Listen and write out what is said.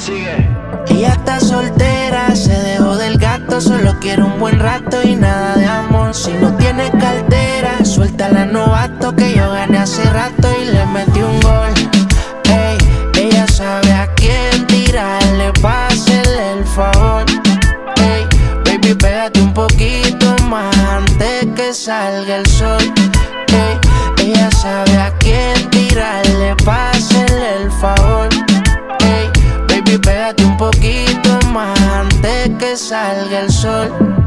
sigue? Ella está soltera, se dejó del gato, solo quiere un buen rato y nada de amor. Si no tiene cartera, suéltala novato, que yo gané hace rato y le metí un gol. Ey, ella sabe a quién tirarle, pásele el favor. Ey, baby, pégate un poquito más antes que salga el sol. Ey, ella sabe a quién tirarle, pásele el favor. Ey, baby, pégate un poquito más antes que salga el sol.